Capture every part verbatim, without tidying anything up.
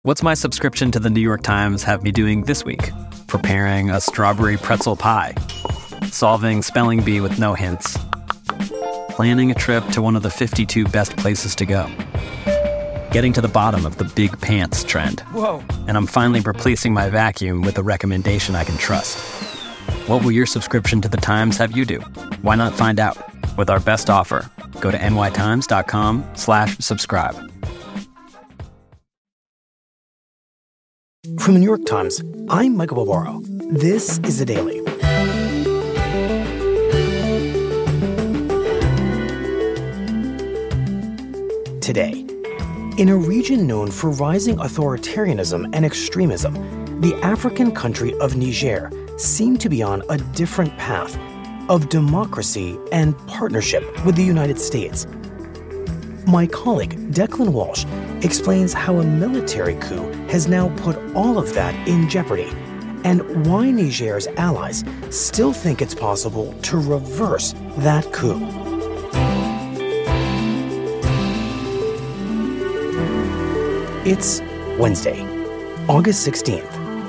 What's my subscription to the New York Times have me doing this week? Preparing a strawberry pretzel pie, solving spelling bee with no hints, planning a trip to one of the fifty-two best places to go, getting to the bottom of the big pants trend. Whoa. And I'm finally replacing my vacuum with a recommendation I can trust. What will your subscription to the Times have you do? Why not find out? With our best offer, go to nytimes.com slash subscribe. From the New York Times, I'm Michael Barbaro. This is The Daily. Today, in a region known for rising authoritarianism and extremism, the African country of Niger seemed to be on a different path of democracy and partnership with the United States. My colleague, Declan Walsh, explains how a military coup has now put all of that in jeopardy and why Niger's allies still think it's possible to reverse that coup. It's Wednesday, August sixteenth.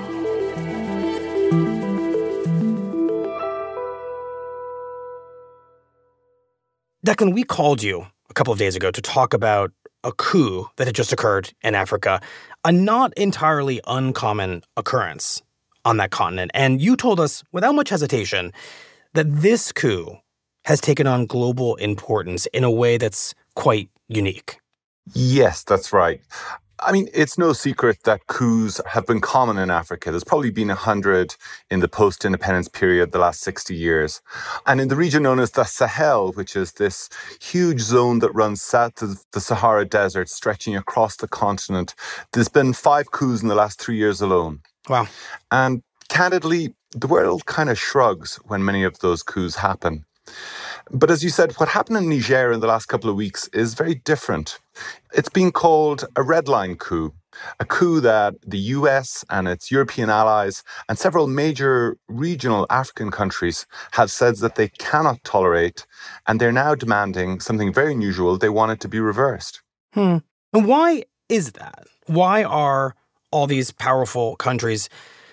Declan, we called you a couple of days ago to talk about a coup that had just occurred in Africa, a not entirely uncommon occurrence on that continent. And you told us, without much hesitation, that this coup has taken on global importance in a way that's quite unique. Yes, that's right. I mean, it's no secret that coups have been common in Africa. There's probably been a hundred in the post-independence period, the last sixty years. And in the region known as the Sahel, which is this huge zone that runs south of the Sahara Desert, stretching across the continent, there's been five coups in the last three years alone. Wow. And candidly, the world kind of shrugs when many of those coups happen. But as you said, what happened in Niger in the last couple of weeks is very different. It's been called a red line coup, a coup that the U S and its European allies and several major regional African countries have said that they cannot tolerate, and they're now demanding something very unusual. They want it to be reversed. Hmm. And why is that? Why are all these powerful countries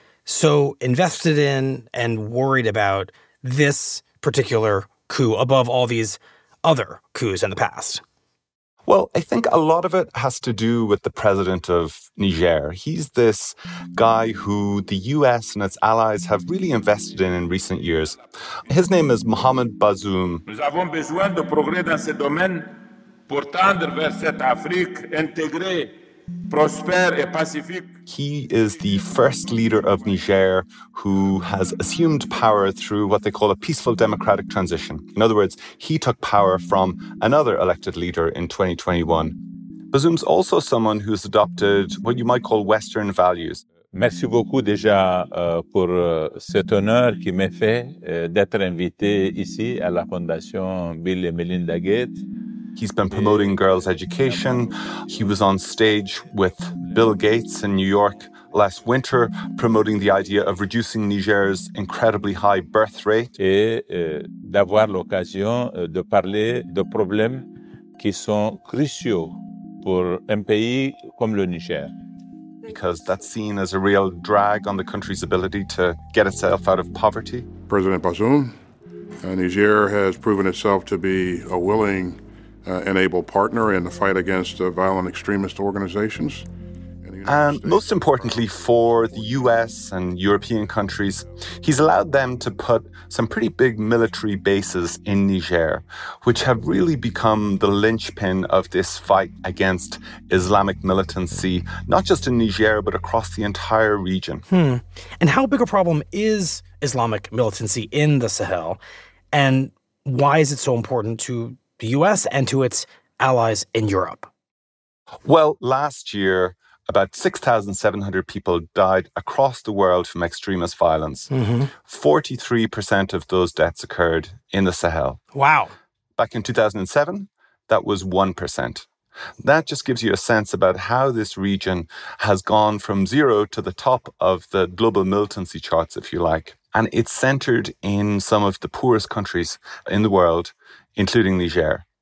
so invested in and worried about this particular coup above all these other coups in the past? Well, I think a lot of it has to do with the president of Niger. He's this guy who the U S and its allies have really invested in in recent years. His name is Mohamed Bazoum. Nous avons besoin de progrès dans ce domaine pour tendre vers cette Afrique intégrée, prospère et pacifique. He is the first leader of Niger who has assumed power through what they call a peaceful democratic transition. In other words, he took power from another elected leader in twenty twenty-one. Bazoum's also someone who's adopted what you might call Western values. Merci beaucoup déjà euh, pour euh, cet honneur qui m'est fait euh, d'être invité ici à la Fondation Bill et Melinda Gates. He's been promoting girls' education. He was on stage with Bill Gates in New York last winter, promoting the idea of reducing Niger's incredibly high birth rate. Et euh, d'avoir l'occasion euh, de parler de problèmes qui sont cruciaux pour un pays comme le Niger. Because that's seen as a real drag on the country's ability to get itself out of poverty. President Bazoum, uh, Niger has proven itself to be a willing Uh, an able partner in the fight against uh, violent extremist organizations. And most importantly for the U S and European countries, he's allowed them to put some pretty big military bases in Niger, which have really become the linchpin of this fight against Islamic militancy, not just in Niger, but across the entire region. Hmm. And how big a problem is Islamic militancy in the Sahel? And why is it so important to the U S and to its allies in Europe? Well, last year, about six thousand seven hundred people died across the world from extremist violence. Mm-hmm. forty-three percent of those deaths occurred in the Sahel. Wow. Back in two thousand seven, that was one percent. That just gives you a sense about how this region has gone from zero to the top of the global militancy charts, if you like. And it's centered in some of the poorest countries in the world, including Niger.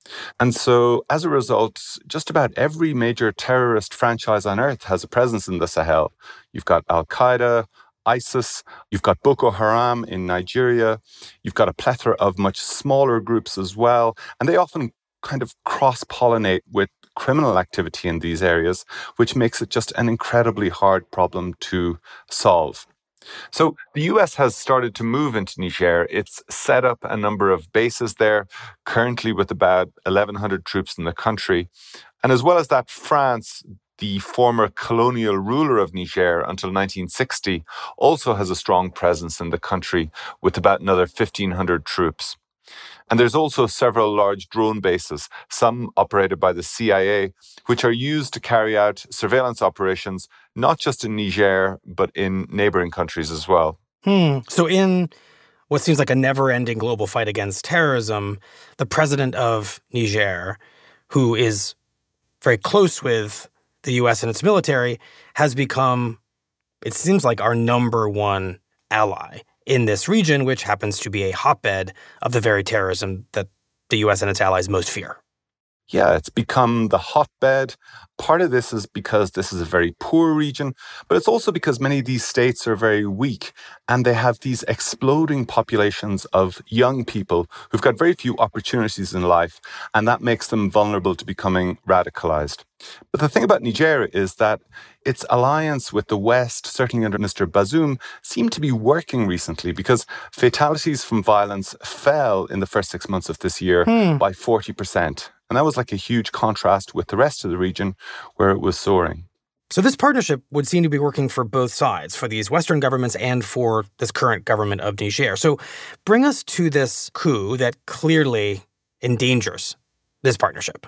And so, as a result, just about every major terrorist franchise on earth has a presence in the Sahel. You've got Al-Qaeda, ISIS, you've got Boko Haram in Nigeria, you've got a plethora of much smaller groups as well, and they often kind of cross-pollinate with criminal activity in these areas, which makes it just an incredibly hard problem to solve. So the U S has started to move into Niger. It's set up a number of bases there, currently with about eleven hundred troops in the country. And as well as that, France, the former colonial ruler of Niger until nineteen sixty, also has a strong presence in the country with about another fifteen hundred troops. And there's also several large drone bases, some operated by the C I A, which are used to carry out surveillance operations, not just in Niger, but in neighboring countries as well. Hmm. So in what seems like a never-ending global fight against terrorism, the president of Niger, who is very close with the U S and its military, has become, it seems like, our number one ally in this region, which happens to be a hotbed of the very terrorism that the U S and its allies most fear. Yeah, it's become the hotbed. Part of this is because this is a very poor region, but it's also because many of these states are very weak and they have these exploding populations of young people who've got very few opportunities in life, and that makes them vulnerable to becoming radicalized. But the thing about Niger is that its alliance with the West, certainly under Mister Bazoum, seemed to be working recently because fatalities from violence fell in the first six months of this year hmm. by forty percent. And that was like a huge contrast with the rest of the region where it was soaring. So this partnership would seem to be working for both sides, for these Western governments and for this current government of Niger. So bring us to this coup that clearly endangers this partnership.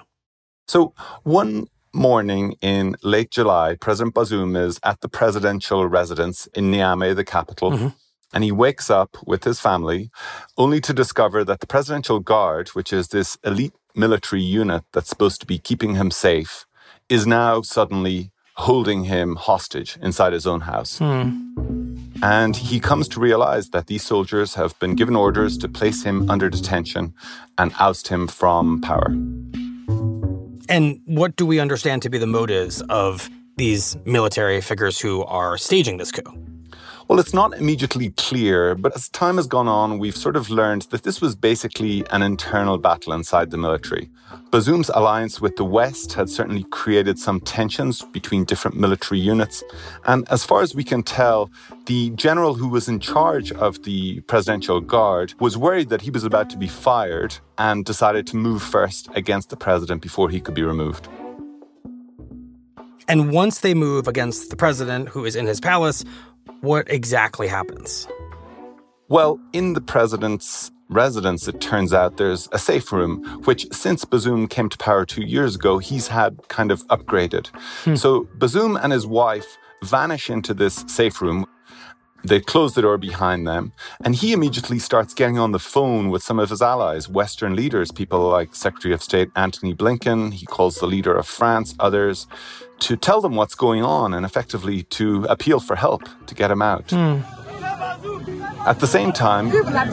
So one morning in late July, President Bazoum is at the presidential residence in Niamey, the capital. Mm-hmm. And he wakes up with his family only to discover that the Presidential Guard, which is this elite military unit that's supposed to be keeping him safe, is now suddenly holding him hostage inside his own house. Hmm. And he comes to realize that these soldiers have been given orders to place him under detention and oust him from power. And what do we understand to be the motives of these military figures who are staging this coup? Well, it's not immediately clear, but as time has gone on, we've sort of learned that this was basically an internal battle inside the military. Bazoum's alliance with the West had certainly created some tensions between different military units. And as far as we can tell, the general who was in charge of the Presidential Guard was worried that he was about to be fired and decided to move first against the president before he could be removed. And once they move against the president who is in his palace, what exactly happens? Well, in the president's residence, it turns out there's a safe room, which since Bazoum came to power two years ago, he's had kind of upgraded. Hmm. So Bazoum and his wife vanish into this safe room. They close the door behind them, and he immediately starts getting on the phone with some of his allies, Western leaders, people like Secretary of State Antony Blinken. He calls the leader of France, others, to tell them what's going on and effectively to appeal for help to get him out. Hmm. At the same time,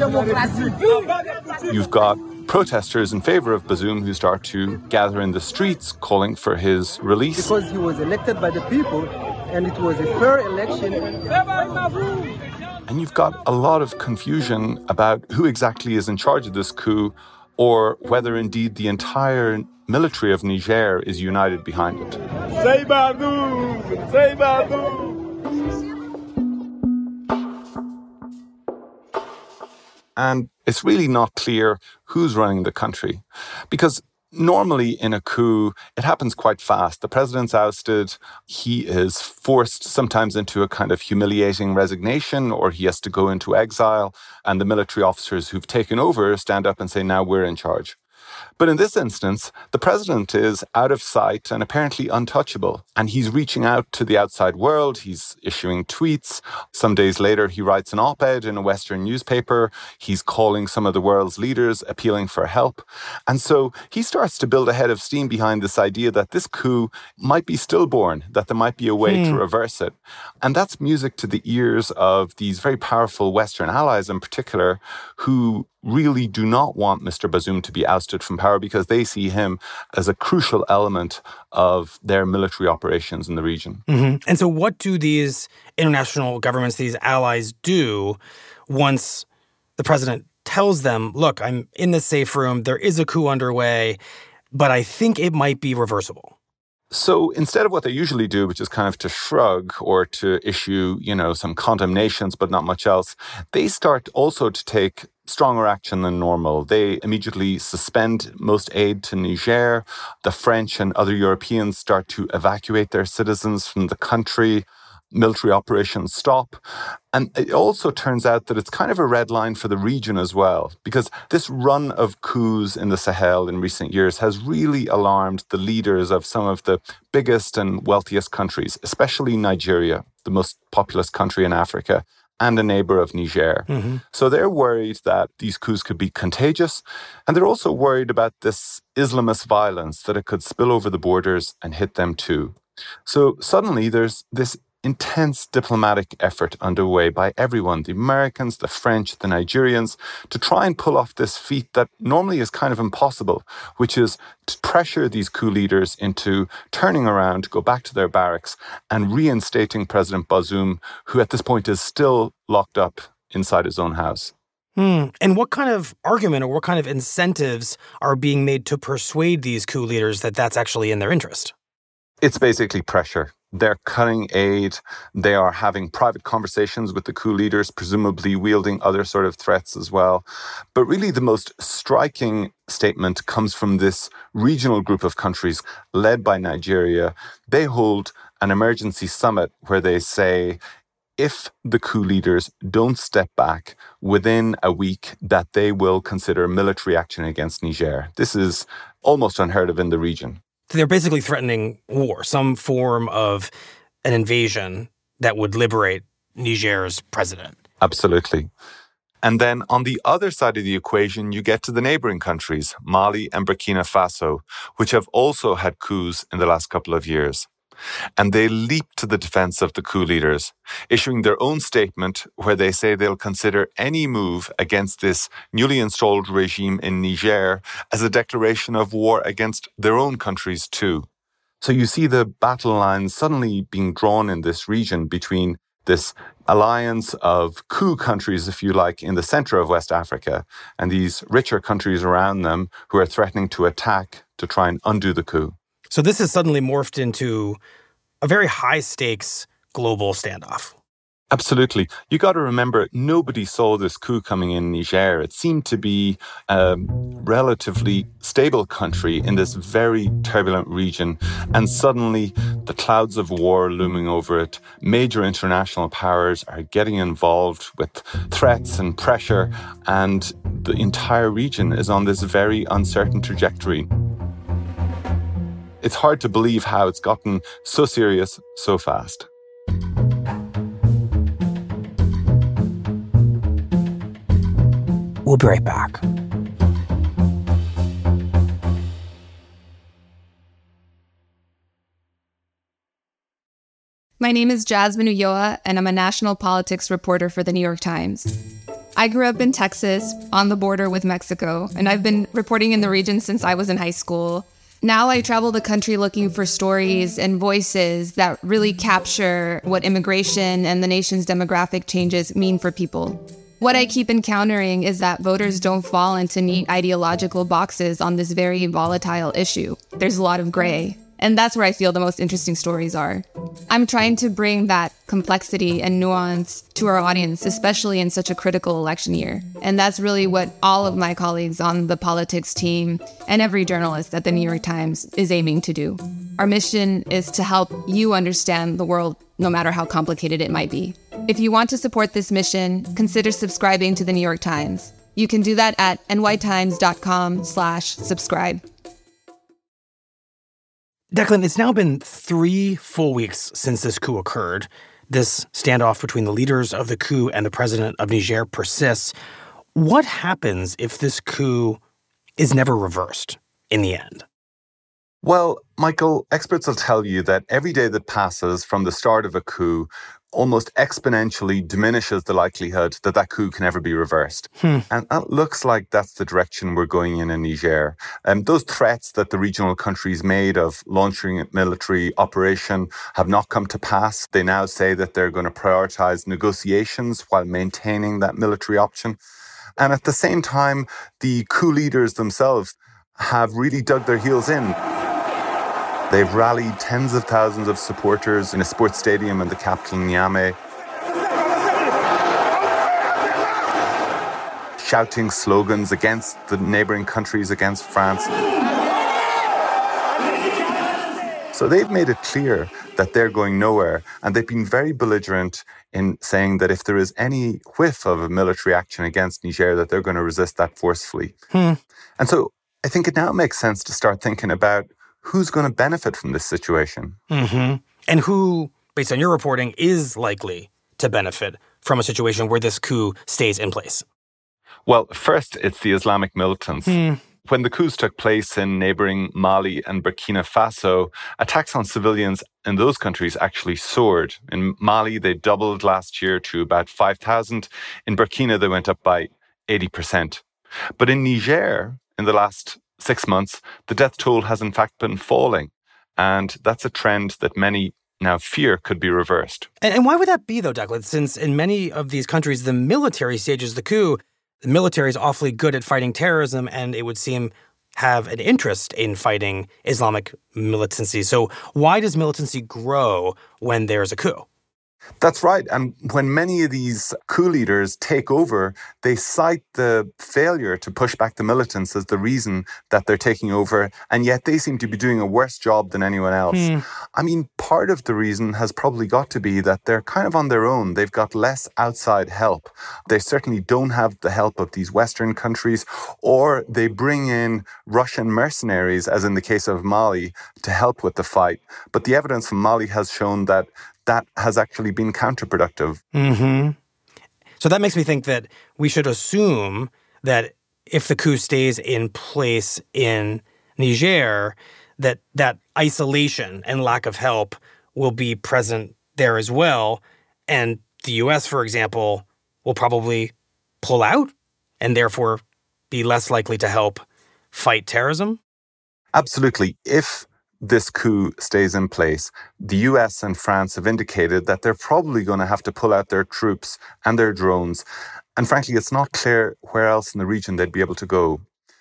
you've got protesters in favor of Bazoum who start to gather in the streets calling for his release. Because he was elected by the people and it was a fair election. And you've got a lot of confusion about who exactly is in charge of this coup or whether indeed the entire military of Niger is united behind it. Say Bazoum! Say Bazoum! And it's really not clear who's running the country. Because normally in a coup, it happens quite fast. The president's ousted, he is forced sometimes into a kind of humiliating resignation, or he has to go into exile, and the military officers who've taken over stand up and say, now we're in charge. But in this instance, the president is out of sight and apparently untouchable. And he's reaching out to the outside world. He's issuing tweets. Some days later, he writes an op-ed in a Western newspaper. He's calling some of the world's leaders, appealing for help. And so he starts to build a head of steam behind this idea that this coup might be stillborn, that there might be a way hmm. to reverse it. And that's music to the ears of these very powerful Western allies in particular, who really do not want Mister Bazoum to be ousted from power because they see him as a crucial element of their military operations in the region. Mm-hmm. And so what do these international governments, these allies, do once the president tells them, look, I'm in this safe room, there is a coup underway, but I think it might be reversible? So instead of what they usually do, which is kind of to shrug or to issue, you know, some condemnations, but not much else, they start also to take stronger action than normal. They immediately suspend most aid to Niger. The French and other Europeans start to evacuate their citizens from the country. Military operations stop. And it also turns out that it's kind of a red line for the region as well, because this run of coups in the Sahel in recent years has really alarmed the leaders of some of the biggest and wealthiest countries, especially Nigeria, the most populous country in Africa, and a neighbor of Niger. Mm-hmm. So they're worried that these coups could be contagious, and they're also worried about this Islamist violence, that it could spill over the borders and hit them too. So suddenly there's this intense diplomatic effort underway by everyone, the Americans, the French, the Nigerians, to try and pull off this feat that normally is kind of impossible, which is to pressure these coup leaders into turning around, to go back to their barracks and reinstating President Bazoum, who at this point is still locked up inside his own house. Hmm. And what kind of argument or what kind of incentives are being made to persuade these coup leaders that that's actually in their interest? It's basically pressure. They're cutting aid. They are having private conversations with the coup leaders, presumably wielding other sort of threats as well. But really the most striking statement comes from this regional group of countries led by Nigeria. They hold an emergency summit where they say, if the coup leaders don't step back within a week, that they will consider military action against Niger. This is almost unheard of in the region. So they're basically threatening war, some form of an invasion that would liberate Niger's president. Absolutely. And then on the other side of the equation, you get to the neighboring countries, Mali and Burkina Faso, which have also had coups in the last couple of years. And they leap to the defense of the coup leaders, issuing their own statement where they say they'll consider any move against this newly installed regime in Niger as a declaration of war against their own countries too. So you see the battle lines suddenly being drawn in this region between this alliance of coup countries, if you like, in the center of West Africa, and these richer countries around them who are threatening to attack to try and undo the coup. So this has suddenly morphed into a very high-stakes global standoff. Absolutely. You got to remember, nobody saw this coup coming in Niger. It seemed to be a relatively stable country in this very turbulent region. And suddenly, the clouds of war looming over it. Major international powers are getting involved with threats and pressure. And the entire region is on this very uncertain trajectory. It's hard to believe how it's gotten so serious so fast. We'll be right back. My name is Jasmine Ulloa, and I'm a national politics reporter for the New York Times. I grew up in Texas, on the border with Mexico, and I've been reporting in the region since I was in high school. Now I travel the country looking for stories and voices that really capture what immigration and the nation's demographic changes mean for people. What I keep encountering is that voters don't fall into neat ideological boxes on this very volatile issue. There's a lot of gray. And that's where I feel the most interesting stories are. I'm trying to bring that complexity and nuance to our audience, especially in such a critical election year. And that's really what all of my colleagues on the politics team and every journalist at the New York Times is aiming to do. Our mission is to help you understand the world, no matter how complicated it might be. If you want to support this mission, consider subscribing to the New York Times. You can do that at nytimes.com slash subscribe. Declan, it's now been three full weeks since this coup occurred. This standoff between the leaders of the coup and the president of Niger persists. What happens if this coup is never reversed in the end? Well, Michael, experts will tell you that every day that passes from the start of a coup almost exponentially diminishes the likelihood that that coup can ever be reversed. Hmm. And it looks like that's the direction we're going in in Niger. And um, those threats that the regional countries made of launching a military operation have not come to pass. They now say that they're going to prioritize negotiations while maintaining that military option. And at the same time, the coup leaders themselves have really dug their heels in. They've rallied tens of thousands of supporters in a sports stadium in the capital, Niamey, shouting slogans against the neighboring countries, against France. So they've made it clear that they're going nowhere, and they've been very belligerent in saying that if there is any whiff of a military action against Niger, that they're going to resist that forcefully. Hmm. And so I think it now makes sense to start thinking about who's going to benefit from this situation. Mm-hmm. And who, based on your reporting, is likely to benefit from a situation where this coup stays in place? Well, first, it's the Islamic militants. Hmm. When the coups took place in neighboring Mali and Burkina Faso, attacks on civilians in those countries actually soared. In Mali, they doubled last year to about five thousand. In Burkina, they went up by eighty percent. But in Niger, in the last six months, the death toll has in fact been falling. And that's a trend that many now fear could be reversed. And, and why would that be, though, Declan? Since in many of these countries, the military stages the coup, the military is awfully good at fighting terrorism, and it would seem have an interest in fighting Islamic militancy. So why does militancy grow when there's a coup? That's right. And when many of these coup leaders take over, they cite the failure to push back the militants as the reason that they're taking over. And yet they seem to be doing a worse job than anyone else. Hmm. I mean, part of the reason has probably got to be that they're kind of on their own. They've got less outside help. They certainly don't have the help of these Western countries, or they bring in Russian mercenaries, as in the case of Mali, to help with the fight. But the evidence from Mali has shown that that has actually been counterproductive. Mm-hmm. So that makes me think that we should assume that if the coup stays in place in Niger, that that isolation and lack of help will be present there as well. And the U S, for example, will probably pull out and therefore be less likely to help fight terrorism? Absolutely. If this coup stays in place, the U S and France have indicated that they're probably going to have to pull out their troops and their drones. And frankly, it's not clear where else in the region they'd be able to go.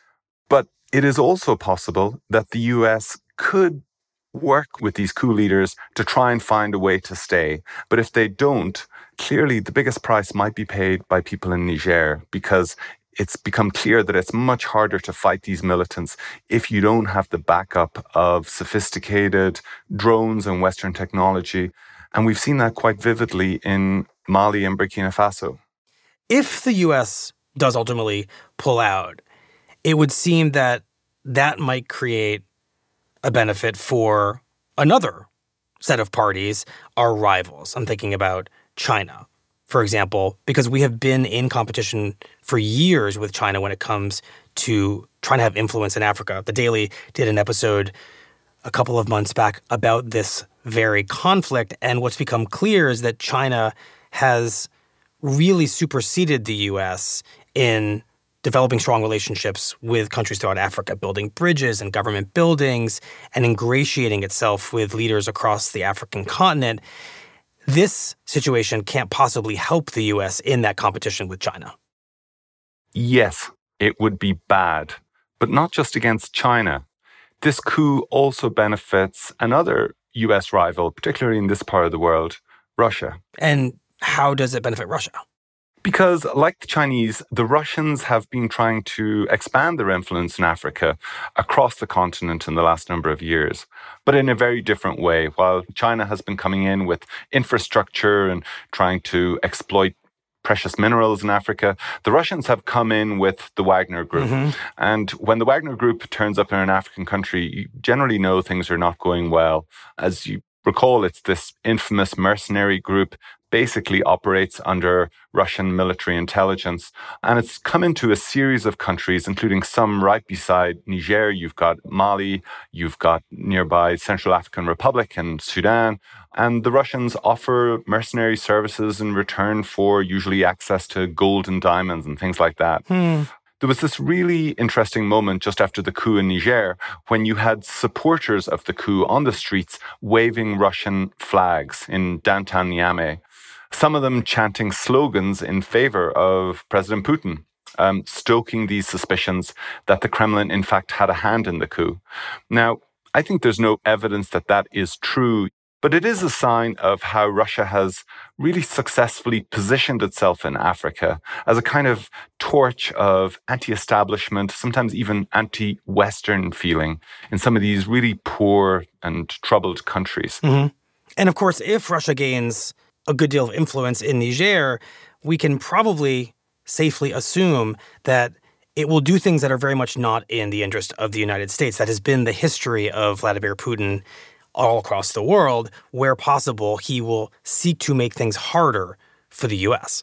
But it is also possible that the U S could work with these coup leaders to try and find a way to stay. But if they don't, clearly the biggest price might be paid by people in Niger, because it's become clear that it's much harder to fight these militants if you don't have the backup of sophisticated drones and Western technology. And we've seen that quite vividly in Mali and Burkina Faso. If the U S does ultimately pull out, it would seem that that might create a benefit for another set of parties, our rivals. I'm thinking about China, for example, because we have been in competition for years with China when it comes to trying to have influence in Africa. The Daily did an episode a couple of months back about this very conflict, and what's become clear is that China has really superseded the U S in developing strong relationships with countries throughout Africa, building bridges and government buildings, and ingratiating itself with leaders across the African continent. This situation can't possibly help the U S in that competition with China. Yes, it would be bad, but not just against China. This coup also benefits another U S rival, particularly in this part of the world, Russia. And how does it benefit Russia? Because, like the Chinese, the Russians have been trying to expand their influence in Africa across the continent in the last number of years, but in a very different way. While China has been coming in with infrastructure and trying to exploit precious minerals in Africa, the Russians have come in with the Wagner Group. Mm-hmm. And when the Wagner Group turns up in an African country, you generally know things are not going well. As you recall, it's this infamous mercenary group basically operates under Russian military intelligence. And it's come into a series of countries, including some right beside Niger. You've got Mali, you've got nearby Central African Republic and Sudan. And the Russians offer mercenary services in return for usually access to gold and diamonds and things like that. Hmm. There was this really interesting moment just after the coup in Niger when you had supporters of the coup on the streets waving Russian flags in downtown Niamey, some of them chanting slogans in favor of President Putin, um, stoking these suspicions that the Kremlin, in fact, had a hand in the coup. Now, I think there's no evidence that that is true, but it is a sign of how Russia has really successfully positioned itself in Africa as a kind of torch of anti-establishment, sometimes even anti-Western feeling in some of these really poor and troubled countries. Mm-hmm. And of course, if Russia gains a good deal of influence in Niger, we can probably safely assume that it will do things that are very much not in the interest of the United States. That has been the history of Vladimir Putin all across the world. Where possible, he will seek to make things harder for the U S.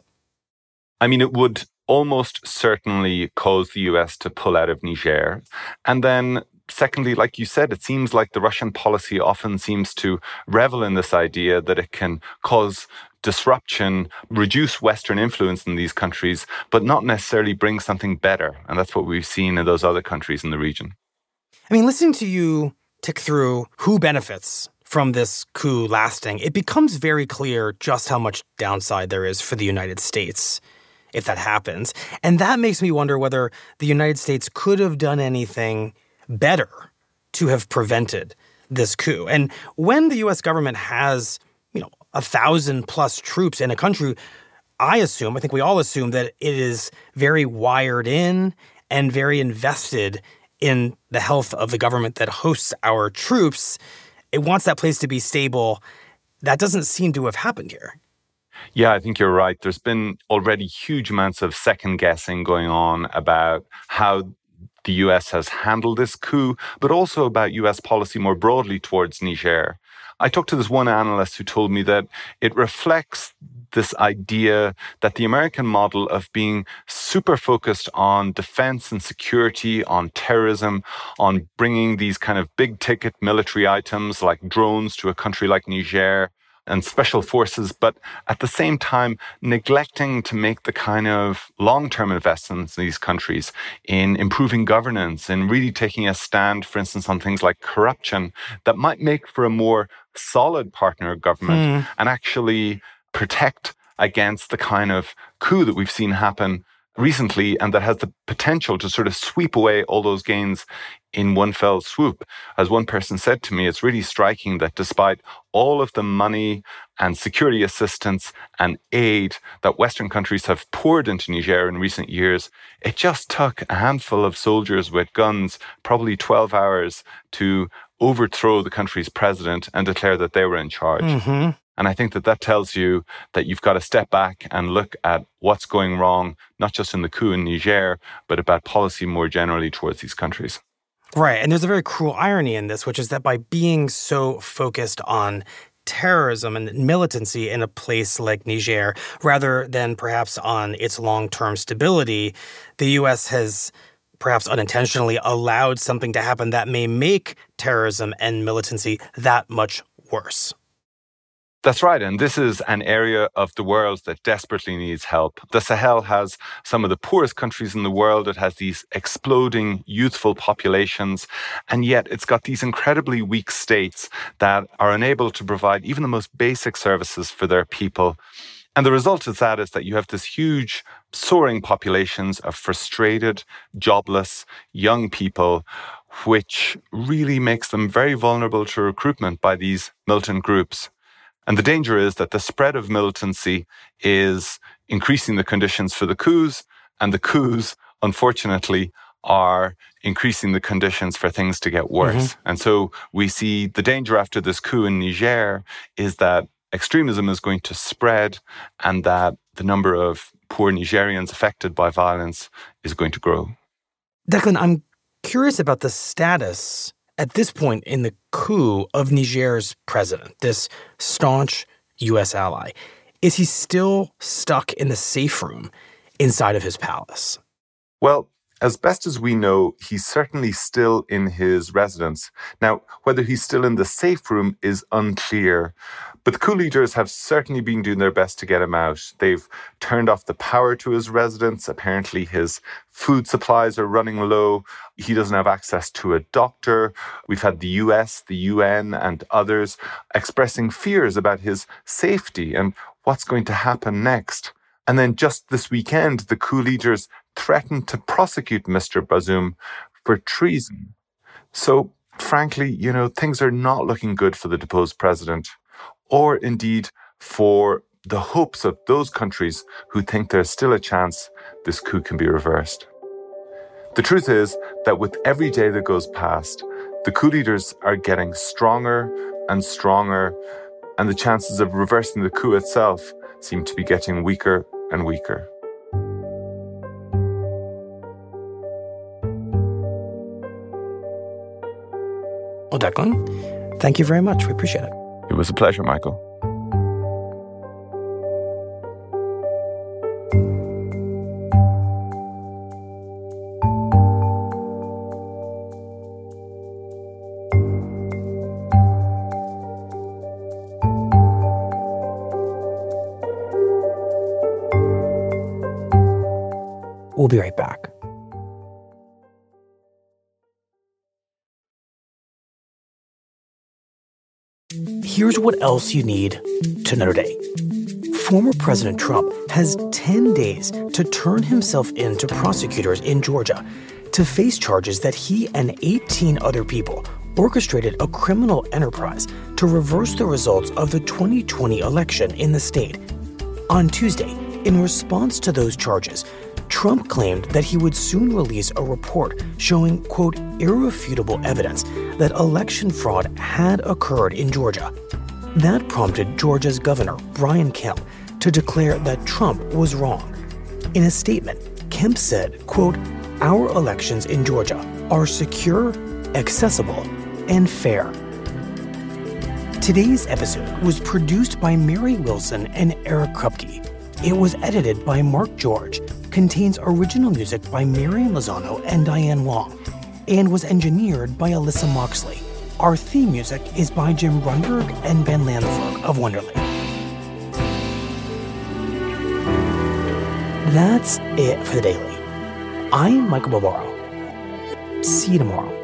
I mean, it would almost certainly cause the U S to pull out of Niger. And then secondly, like you said, it seems like the Russian policy often seems to revel in this idea that it can cause disruption, reduce Western influence in these countries, but not necessarily bring something better. And that's what we've seen in those other countries in the region. I mean, listening to you tick through who benefits from this coup lasting, it becomes very clear just how much downside there is for the United States if that happens. And that makes me wonder whether the United States could have done anything better to have prevented this coup. And when the U S government has, you know, a thousand plus troops in a country, I assume, I think we all assume that it is very wired in and very invested in the health of the government that hosts our troops. It wants that place to be stable. That doesn't seem to have happened here. Yeah, I think you're right. There's been already huge amounts of second guessing going on about how the U S has handled this coup, but also about U S policy more broadly towards Niger. I talked to this one analyst who told me that it reflects this idea that the American model of being super focused on defense and security, on terrorism, on bringing these kind of big ticket military items like drones to a country like Niger and special forces, but at the same time neglecting to make the kind of long-term investments in these countries in improving governance and really taking a stand, for instance, on things like corruption that might make for a more solid partner government mm. and actually protect against the kind of coup that we've seen happen recently and that has the potential to sort of sweep away all those gains in one fell swoop. As one person said to me, it's really striking that despite all of the money and security assistance and aid that Western countries have poured into Niger in recent years, it just took a handful of soldiers with guns, probably twelve hours, to overthrow the country's president and declare that they were in charge. Mm-hmm. And I think that that tells you that you've got to step back and look at what's going wrong, not just in the coup in Niger, but about policy more generally towards these countries. Right. And there's a very cruel irony in this, which is that by being so focused on terrorism and militancy in a place like Niger, rather than perhaps on its long-term stability, the U S has perhaps unintentionally allowed something to happen that may make terrorism and militancy that much worse. That's right. And this is an area of the world that desperately needs help. The Sahel has some of the poorest countries in the world. It has these exploding youthful populations. And yet it's got these incredibly weak states that are unable to provide even the most basic services for their people. And the result of that is that you have this huge soaring populations of frustrated, jobless, young people, which really makes them very vulnerable to recruitment by these militant groups. And the danger is that the spread of militancy is increasing the conditions for the coups, and the coups, unfortunately, are increasing the conditions for things to get worse. Mm-hmm. And so we see the danger after this coup in Niger is that extremism is going to spread and that the number of poor Nigerians affected by violence is going to grow. Declan, I'm curious about the status at this point in the coup of Niger's president, this staunch U S ally. Is he still stuck in the safe room inside of his palace? Well, as best as we know, he's certainly still in his residence. Now, whether he's still in the safe room is unclear, but the coup leaders have certainly been doing their best to get him out. They've turned off the power to his residence. Apparently, his food supplies are running low. He doesn't have access to a doctor. We've had the U S, the U N, and others expressing fears about his safety and what's going to happen next. And then just this weekend, the coup leaders threatened to prosecute Mister Bazoum for treason. So, frankly, you know, things are not looking good for the deposed president, or indeed for the hopes of those countries who think there's still a chance this coup can be reversed. The truth is that with every day that goes past, the coup leaders are getting stronger and stronger, and the chances of reversing the coup itself seem to be getting weaker and weaker. Well, Declan, thank you very much. We appreciate it. It was a pleasure, Michael. We'll be right back. Here's what else you need to know today. Former President Trump has ten days to turn himself in to prosecutors in Georgia to face charges that he and eighteen other people orchestrated a criminal enterprise to reverse the results of the twenty twenty election in the state. On Tuesday, in response to those charges, Trump claimed that he would soon release a report showing, quote, irrefutable evidence that election fraud had occurred in Georgia. That prompted Georgia's governor, Brian Kemp, to declare that Trump was wrong. In a statement, Kemp said, quote, our elections in Georgia are secure, accessible, and fair. Today's episode was produced by Mary Wilson and Eric Krupke. It was edited by Mark George, contains original music by Marian Lozano and Diane Wong, and was engineered by Alyssa Moxley. Our theme music is by Jim Brunberg and Ben Landberg of Wonderland. That's it for the Daily. I'm Michael Barbaro. See you tomorrow.